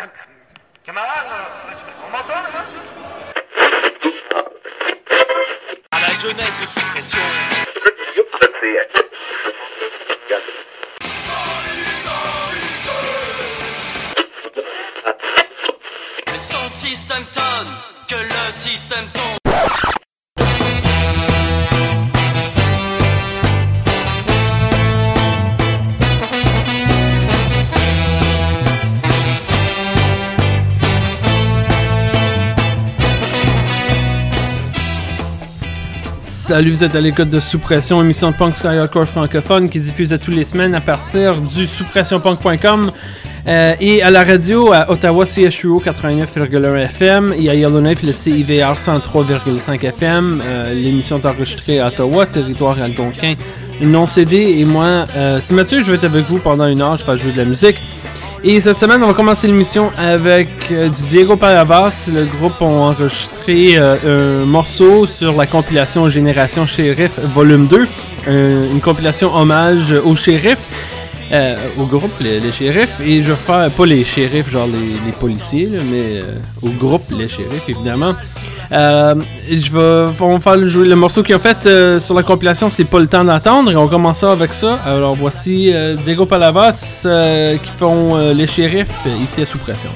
Camarade, on m'entend là? À la jeunesse sous pression. Mais sans le système tonne, que le système tombe. Salut, vous êtes à l'écoute de Sous Pression, émission de punk sky hardcore francophone qui diffuse à tous les semaines à partir du souspressionpunk.com et à la radio à Ottawa CHUO 89,1 FM et à Yellowknife le CIVR 103,5 FM. L'émission est enregistrée à Ottawa, territoire algonquin, non cédé. Et moi, c'est Mathieu, je vais être avec vous pendant une heure, je vais jouer de la musique. Et cette semaine, on va commencer l'émission avec du Diego Palavas. Le groupe a enregistré un morceau sur la compilation Génération Shérif Volume 2. Une compilation hommage au shérif, au groupe les shérifs. Et je vais faire, pas les shérifs, genre les policiers, là, mais au groupe les shérifs, évidemment. On va faire jouer le morceau qu'ils ont fait sur la compilation, c'est Pas le temps d'attendre, et on commence ça avec ça. Alors voici Diego Palavas qui font les shérifs ici à Sous Pression.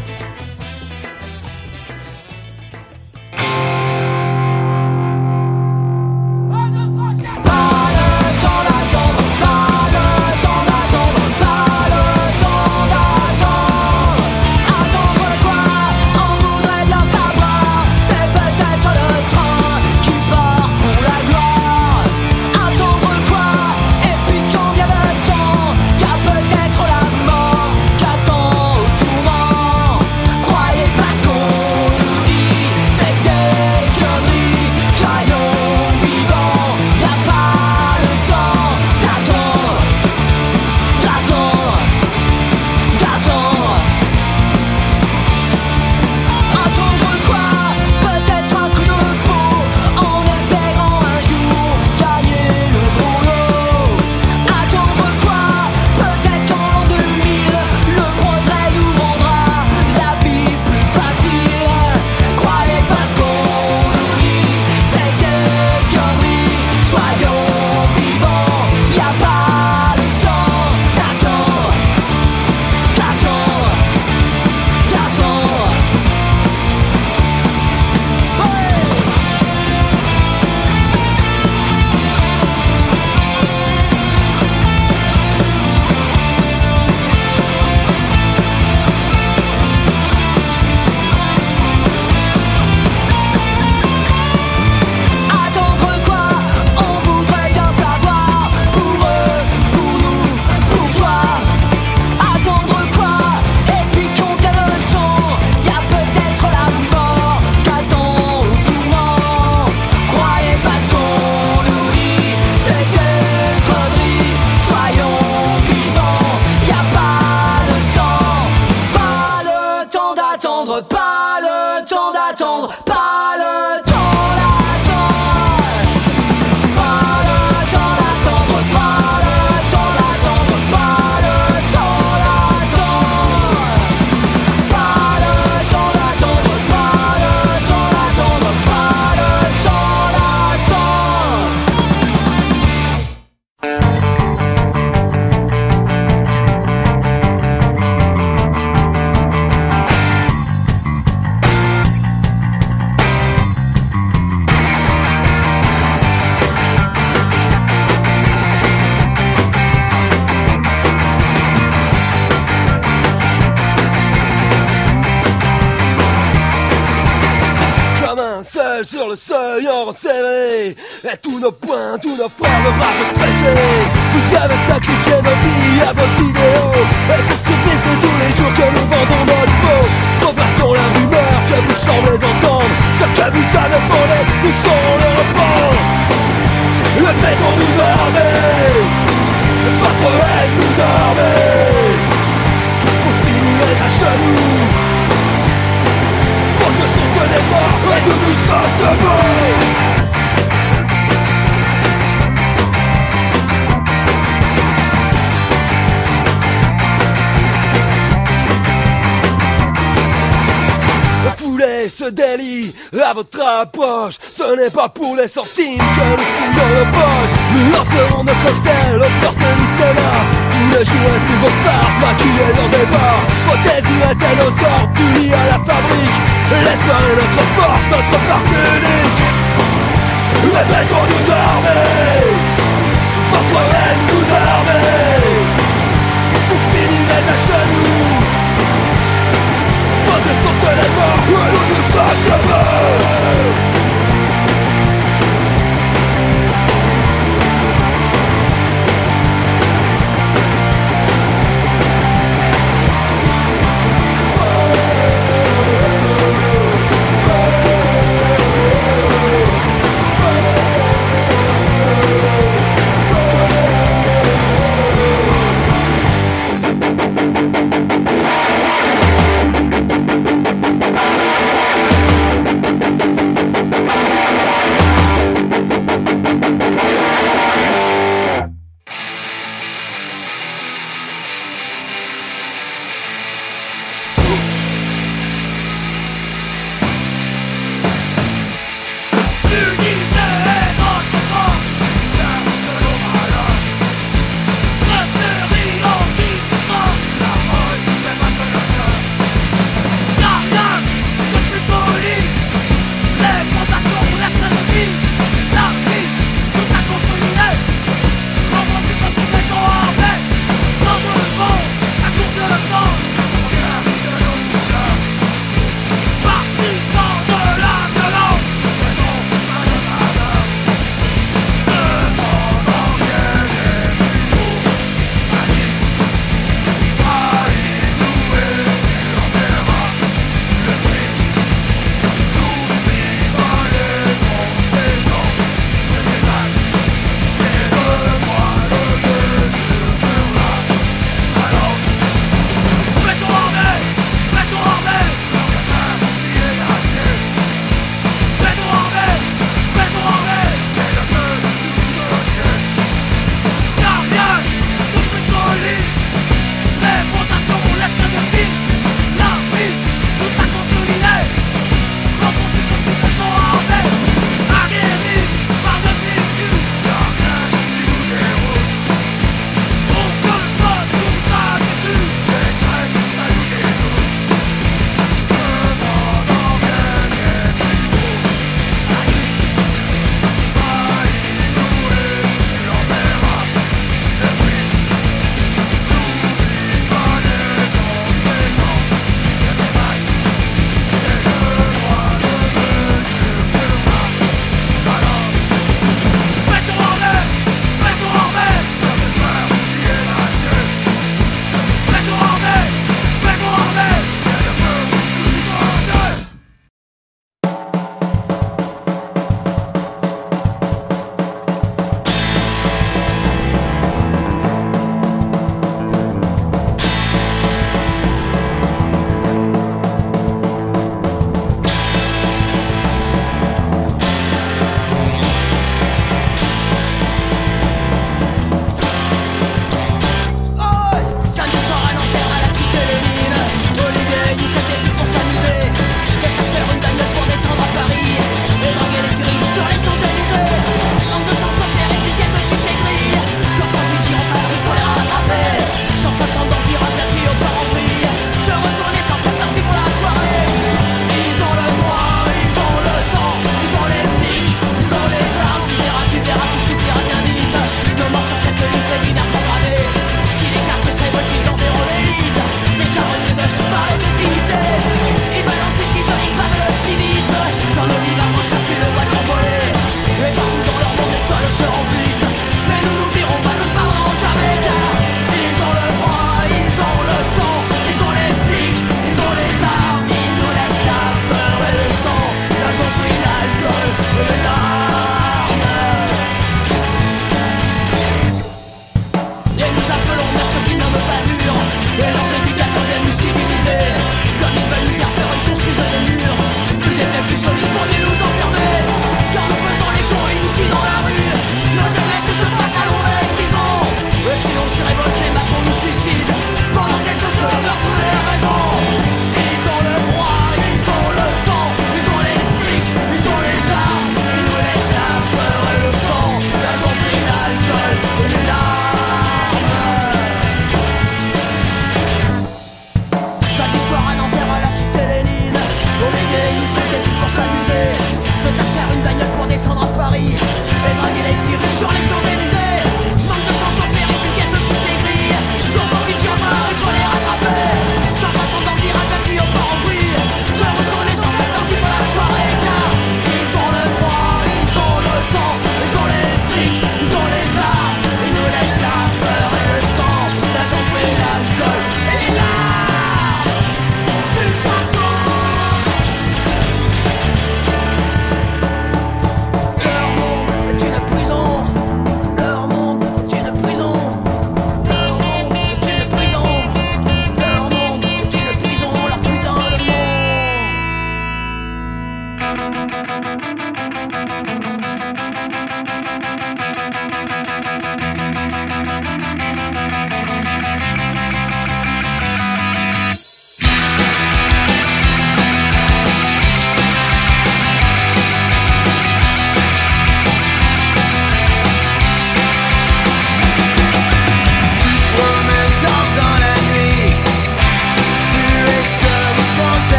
Sur le seuil en serré, et tous nos points, tous nos forts, nos rages tressés. Vous avez sacrifié nos vies à vos idéaux, et pour survivre c'est tous les jours que nous vendons notre peau. Renversons la rumeur que vous semblez entendre, ce que vous avez volé, nous saurons le reprendre. Le béton nous a armés, votre haine nous a armés, pour finir à genoux. Pour ce son se départ, et nous sommes debout. foulez ce délit à votre approche. Ce n'est pas pour les centimes que nous fouillons nos poches. Nous lancerons nos cocktails aux portes du Sénat. Vous ne jouez plus vos farces maquillées dans des bars. Vos désuétés nos ordres du lit à la fabrique. L'espoir est notre force, notre parti unique. Répétons-nous armés. Votre haine nous armée. Vous finirez à genoux. Posez sur ce lèvres, nous nous sommes debout.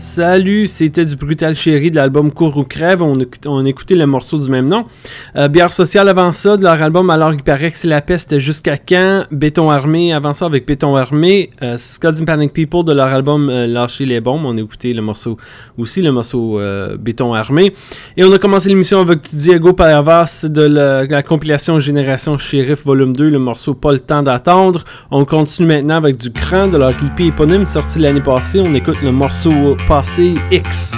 Salut, c'était du Brutal Chéri de l'album Cours ou Crève. On a écouté le morceau du même nom. Bière Sociale avant ça, de leur album Alors il paraît que c'est la peste, c'était Jusqu'à quand. Béton Armé avant ça avec Béton Armé. Scots and Panic People de leur album Lâcher les bombes. On a écouté le morceau Béton Armé. Et on a commencé l'émission avec Diego Palavas de la compilation Génération Shérif Volume 2, le morceau Pas le temps d'attendre. On continue maintenant avec du Cran de leur EP éponyme sorti l'année passée. On écoute le morceau Passé X.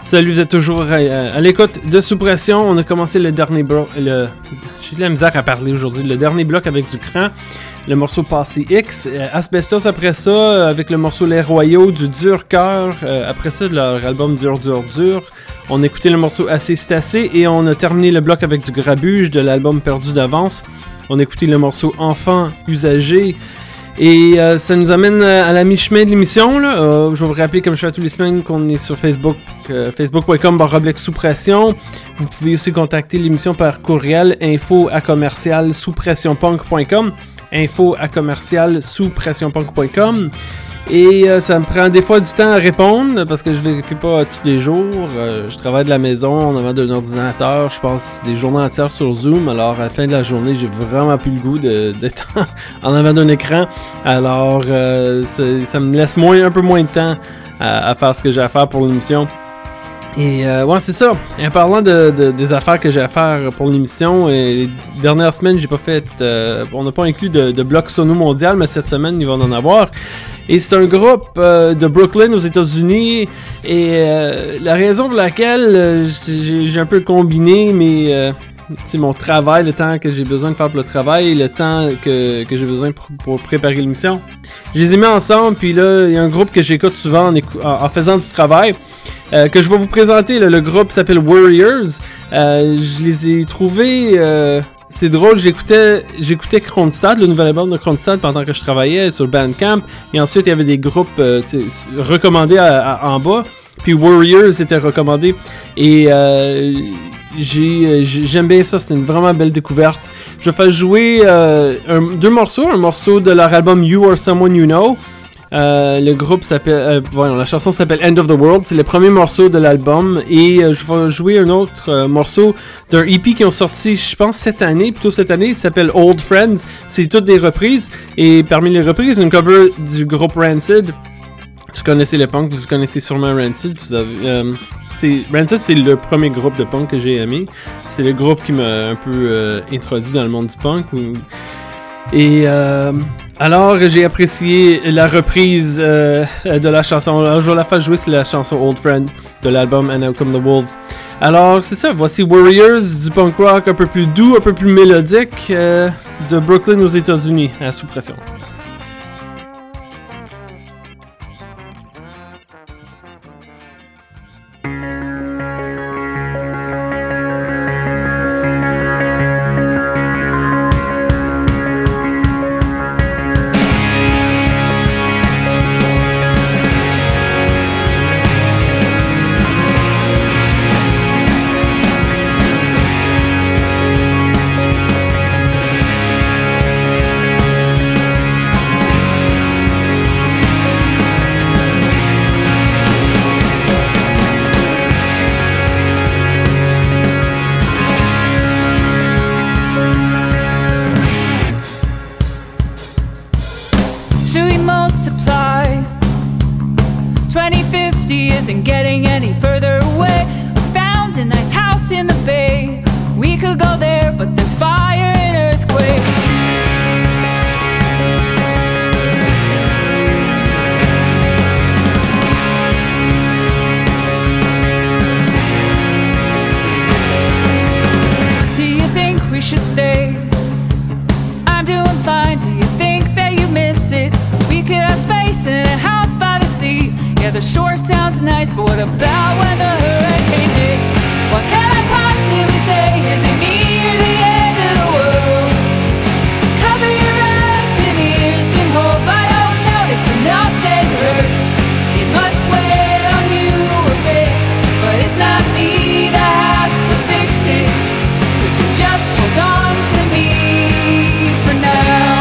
Salut, vous êtes toujours à l'écoute de Sous Pression. On a commencé le dernier bloc. J'ai de la misère à parler aujourd'hui. Le dernier bloc avec du cran. Le morceau Passé X. Asbestos après ça, avec le morceau Les Royaux du Dur Cœur. Après ça, de leur album Dur Dur Dur. On a écouté le morceau Assez c'est assez. Et on a terminé le bloc avec du Grabuge de l'album Perdu d'avance. On a écouté le morceau Enfant Usagé. Et ça nous amène à la mi-chemin de l'émission. Là. Je vais vous rappeler, comme je fais tous les semaines, qu'on est sur Facebook, facebook.com/sous-pression. Vous pouvez aussi contacter l'émission par courriel info@sous-pressionpunk.com info@sous-pressionpunk.com. Et ça me prend des fois du temps à répondre parce que je vérifie pas tous les jours. Je travaille de la maison en avant d'un ordinateur. Je passe des journées entières sur Zoom. Alors à la fin de la journée, j'ai vraiment plus le goût d'être en avant d'un écran. Alors ça me laisse un peu moins de temps à faire ce que j'ai à faire pour l'émission. Et ouais, c'est ça. En parlant des affaires que j'ai à faire pour l'émission, les dernières semaines, j'ai pas fait. On n'a pas inclus de bloc sono mondial, mais cette semaine, il va en avoir. Et c'est un groupe de Brooklyn aux États-Unis. Et la raison pour laquelle j'ai un peu combiné mon travail, le temps que j'ai besoin de faire pour le travail et le temps que j'ai besoin pour préparer l'émission. Je les ai mis ensemble, puis là, il y a un groupe que j'écoute souvent en faisant du travail. Que je vais vous présenter. Le groupe s'appelle Warriors. Je les ai trouvés... c'est drôle, j'écoutais Kronstadt, le nouvel album de Kronstadt pendant que je travaillais sur Bandcamp. Et ensuite, il y avait des groupes recommandés en bas. Puis Warriors était recommandé. Et j'aime bien ça, c'était une vraiment belle découverte. Je vais faire jouer deux morceaux. Un morceau de leur album You Are Someone You Know. Le groupe s'appelle... la chanson s'appelle End of the World. C'est le premier morceau de l'album. Et je vais jouer un autre morceau d'un EP qui ont sorti, je pense, cette année. Il s'appelle Old Friends. C'est toutes des reprises. Et parmi les reprises, une cover du groupe Rancid. Vous connaissez le punk, vous connaissez sûrement Rancid. Rancid, c'est le premier groupe de punk que j'ai aimé. C'est le groupe qui m'a un peu introduit dans le monde du punk. Alors, j'ai apprécié la reprise de la chanson. Alors, je vais la faire jouer, c'est la chanson Old Friend de l'album And Out Come the Wolves. Alors, c'est ça, voici Warriors, du punk rock un peu plus doux, un peu plus mélodique, de Brooklyn aux États-Unis, à Sous Pression. The shore sounds nice, but what about when the hurricane hits? What can I possibly say? Is it me or the end of the world? Cover your eyes and ears and hope I don't notice enough that hurts. It must weigh on you a bit, but it's not me that has to fix it. Could you just hold on to me for now?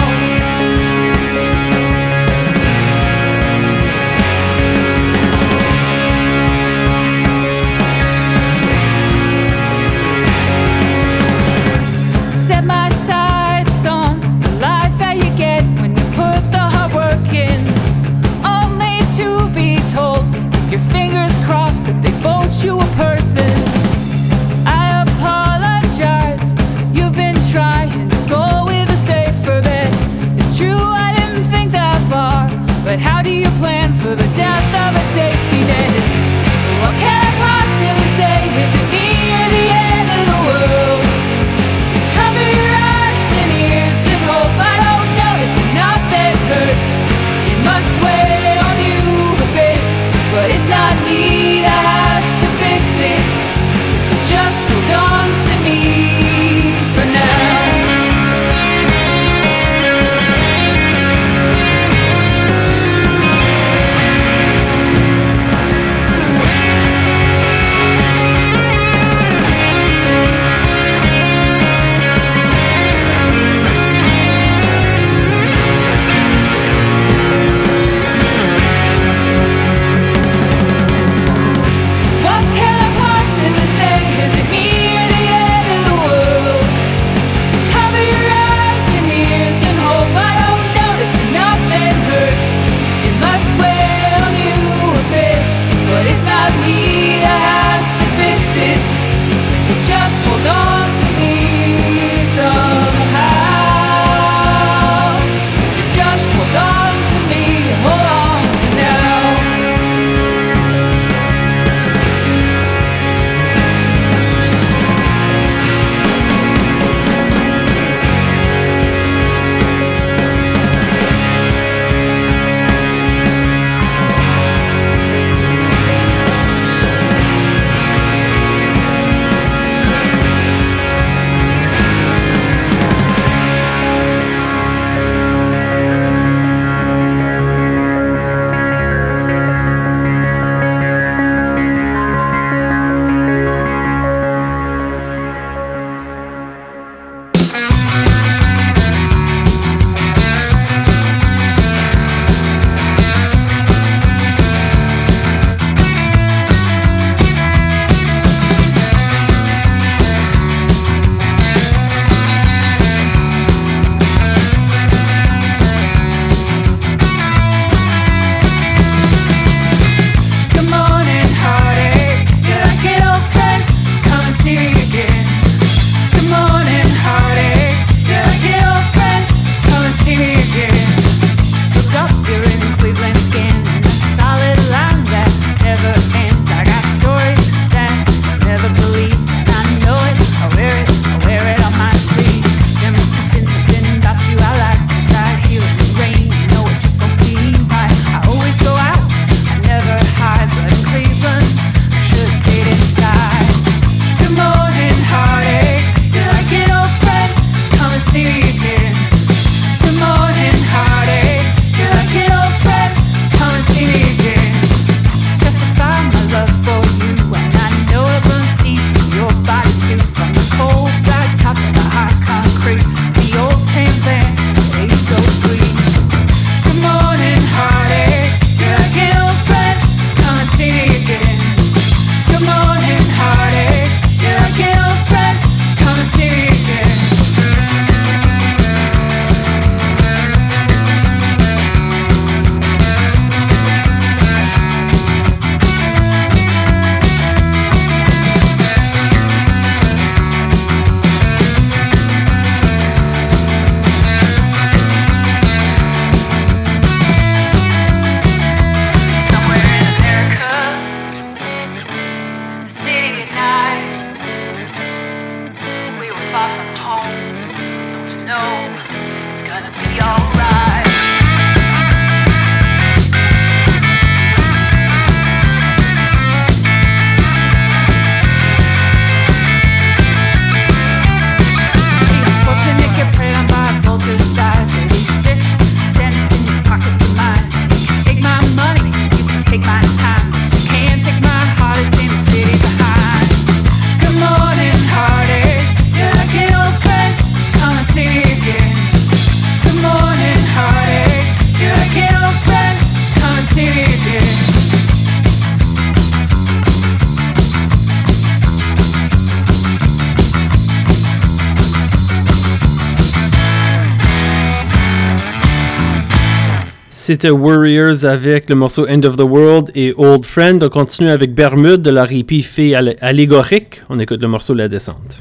C'était Warriors avec le morceau End of the World et Old Friend. On continue avec Bermude de leur EP Fée allégorique. On écoute le morceau La Descente.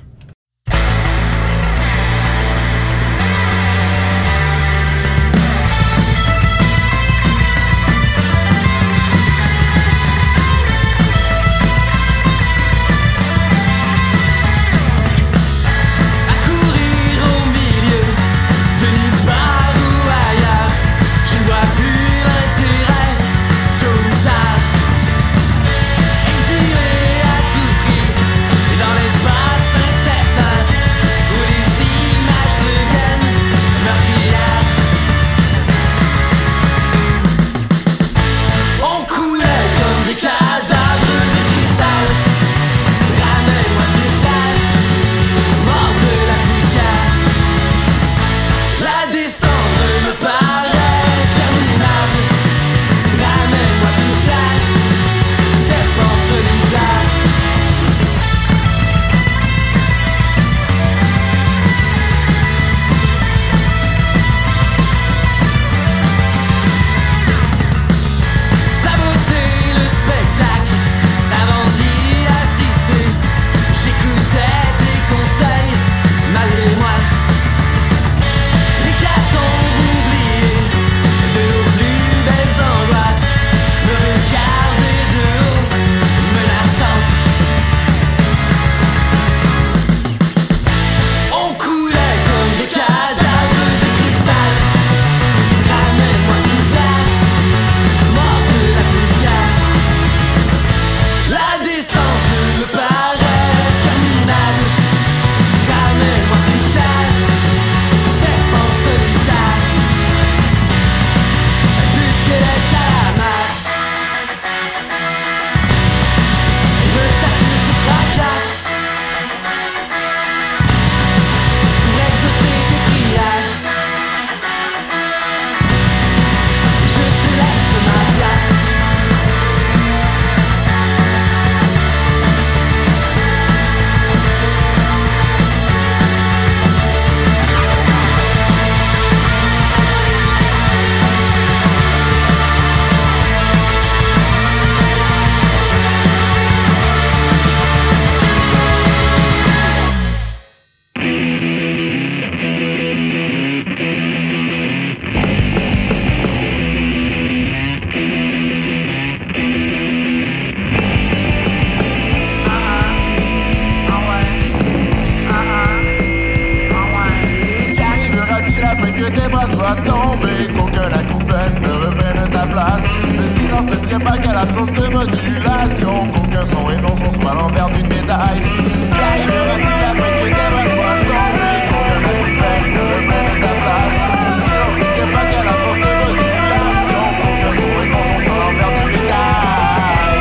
Dans l'espace l'absence de modulation, qu'aucun son et non son soit l'envers d'une médaille. Qu'arrivera-t-il après que tes bras soient tombés, qu'aucun accouplet ne remène ta place? Le silence ne tient pas qu'à l'absence de modulation, qu'aucun son et non son soit l'envers d'une médaille.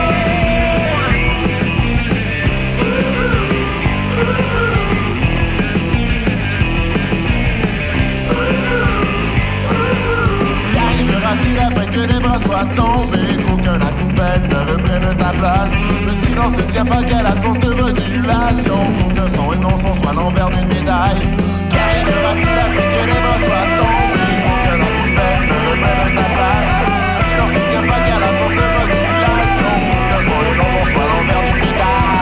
Qu'arrivera-t-il après que les bras soient tombés, qu'aucun accouplet ne reprenne ta place? Le silence ne tient pas qu'à l'absence de modulation, qu'aucun son et non son soit l'envers d'une médaille. Qu'arrivera-t-il après que les bras soient tombés, qu'aucun accouplet ne reprenne ta place? Le silence ne tient pas qu'à l'absence de modulation, qu'aucun son et non son soit l'envers d'une médaille.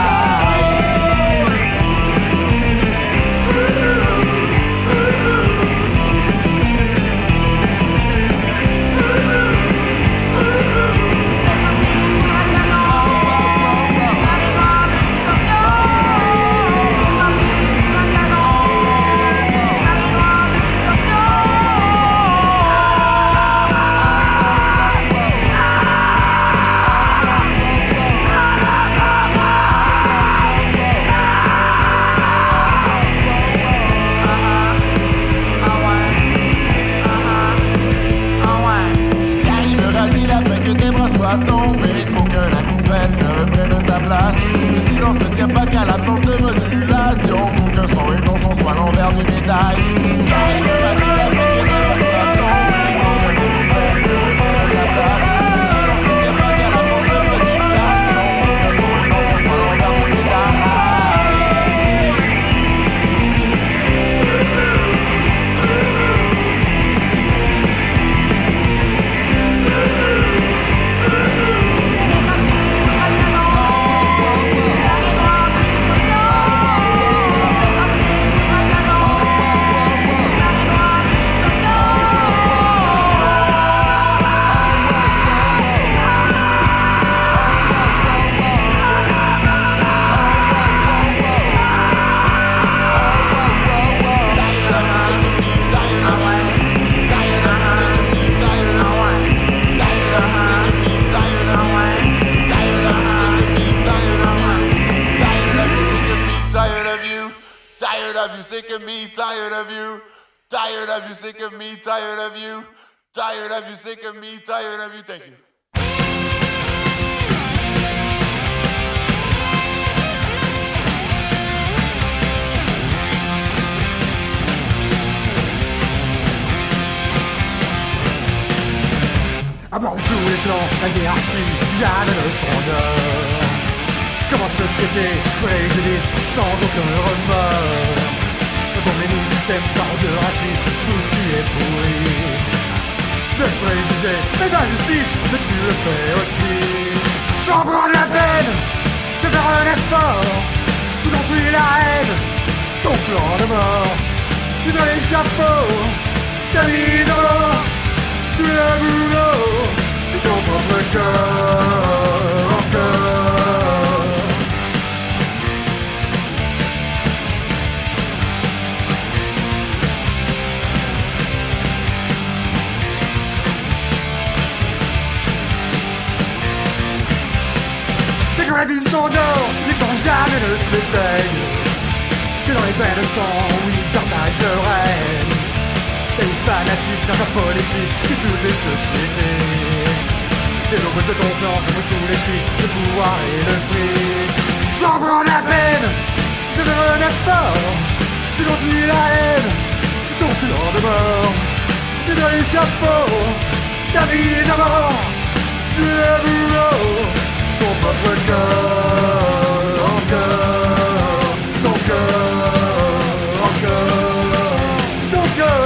Tomber, qu'aucun accouplet ne reprenne ta place. Le silence ne tient pas qu'à l'absence de modulation, qu'aucun son et non son soit l'envers d'une médaille. Qu'arrivera-t-il après que tes bras soient tombés, qu'aucun accouplet ne reprenne ta place? Le silence ne tient pas qu'à l'absence de modulation, qu'aucun son et non son soit l'envers d'une médaille. sick of me, tired of you. Tired of you, sick of me, tired of you. Tired of you, sick of me, tired of you. Thank you. À bord de tous les plans, la hiérarchie, jamais ne s'endort. Comme en société, préjudice, sans aucun remords. Dans les nouveaux systèmes, parle de racisme, tout ce qui est pourri. De préjugés et d'injustice, mais tu le fais aussi. Sans prendre la peine de faire un effort, tout enfuit la haine, ton plan de mort. Tu dois les chapeaux, ta mise en mort. Tu es le boulot de ton propre cœur, encore. Les gravures sont d'or, les temps jamais ne s'éteignent. Que dans les bains de sang, où ils partagent le règne. T'es une fanatique dans ta politique de toutes les sociétés. Des logos de ton plan comme tous les types, le pouvoir et le fric. Sans prendre la peine de faire un effort, tu continues la haine, ton plan de mort. Tu dois les chapeaux, ta vie est à mort. Tu es le boulot, ton propre cœur, encore, ton cœur, encore, ton cœur.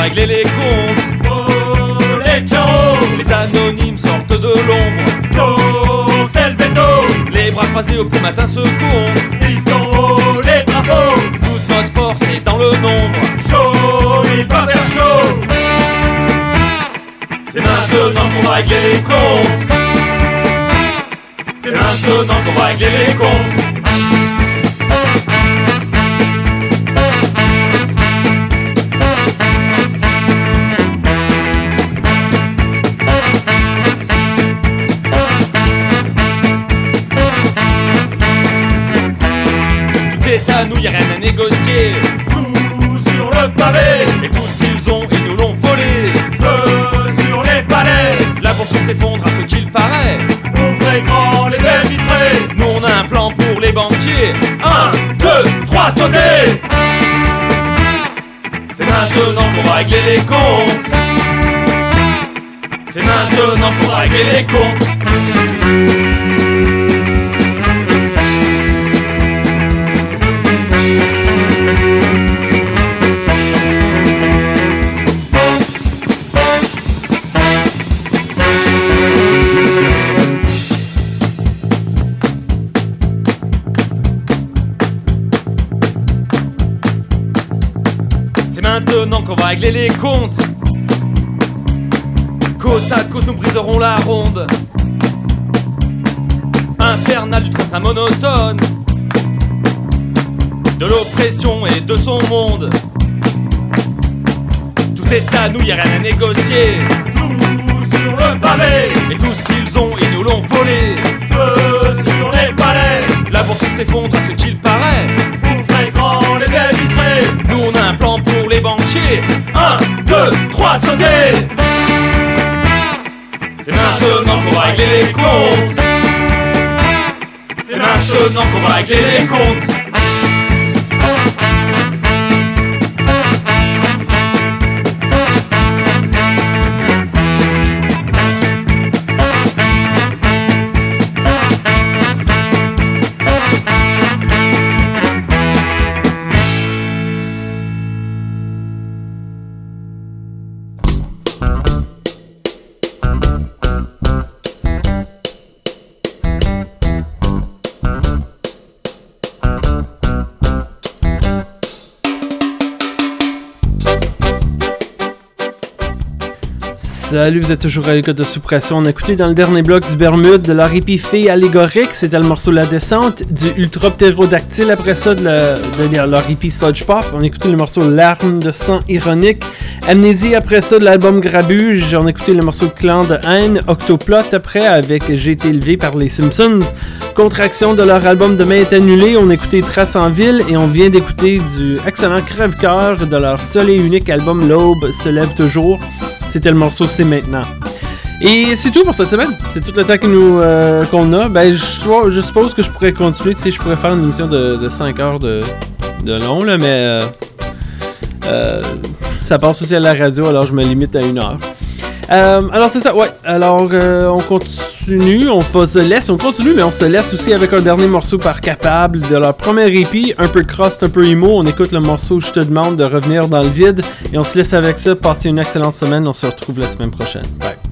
régler les comptes. Oh, les carreaux. Les anonymes sortent de l'ombre. Oh, c'est le veto. Les bras croisés au petit matin se comptent. Ils sont hauts, les drapeaux. Toute notre force est dans le nombre. Chaud, il va faire chaud. C'est maintenant qu'on va régler les comptes. C'est maintenant qu'on va régler les comptes. Tout est à nous, y'a rien à négocier. Tout sur le pavé. Et tout ce qu'ils ont, ils nous l'ont volé. Feu sur les palais. La bourse s'effondre à ce qu'il paraît. Ouvrez grand les baies vitrées. Nous on a un plan pour les banquiers. 1, 2, 3, sautez. C'est maintenant qu'on va régler les comptes. C'est maintenant qu'on va régler les comptes. C'est maintenant qu'on va régler les comptes. Côte à côte, nous briserons la ronde infernale du train monotone, de l'oppression et de son monde. Tout est à nous, y'a rien à négocier. Tout sur le pavé. Et tout ce qu'ils ont, ils nous l'ont volé. Feu sur les palais. La bourse s'effondre à ce qu'il paraît. Ouvrez grand les baies vitrées. Nous on a un plan pour les banquiers. 1, 2, 3, sautez. C'est maintenant qu'on va régler les comptes. C'est maintenant qu'on va régler les comptes. Salut, vous êtes toujours à l'écoute de Suppression. On a écouté dans le dernier bloc du Bermude de leur hippie fille allégorique. C'était le morceau La Descente, du Ultra Ptérodactyle après ça de leur hippie Sludge Pop. On a écouté le morceau Larmes de sang ironique. Amnésie après ça de l'album Grabuge. On a écouté le morceau Clan de haine. Octoplot après avec J'ai été élevé par les Simpsons. Contraction de leur album Demain est annulé. On a écouté Trace en ville et on vient d'écouter du excellent Crève-Cœur de leur seul et unique album L'Aube se lève toujours. C'était le morceau C'est maintenant. Et c'est tout pour cette semaine. C'est tout le temps qu'on a. Ben, je suppose que je pourrais continuer. Tu sais, je pourrais faire une émission de 5 heures de long, là, mais ça passe aussi à la radio, alors je me limite à 1 heure. Alors c'est ça, ouais. Alors on continue, on continue, mais on se laisse aussi avec un dernier morceau par Capable de leur premier EP, un peu crust, un peu emo. On écoute le morceau Je te demande de revenir dans le vide et on se laisse avec ça. Passez une excellente semaine, on se retrouve la semaine prochaine. Bye.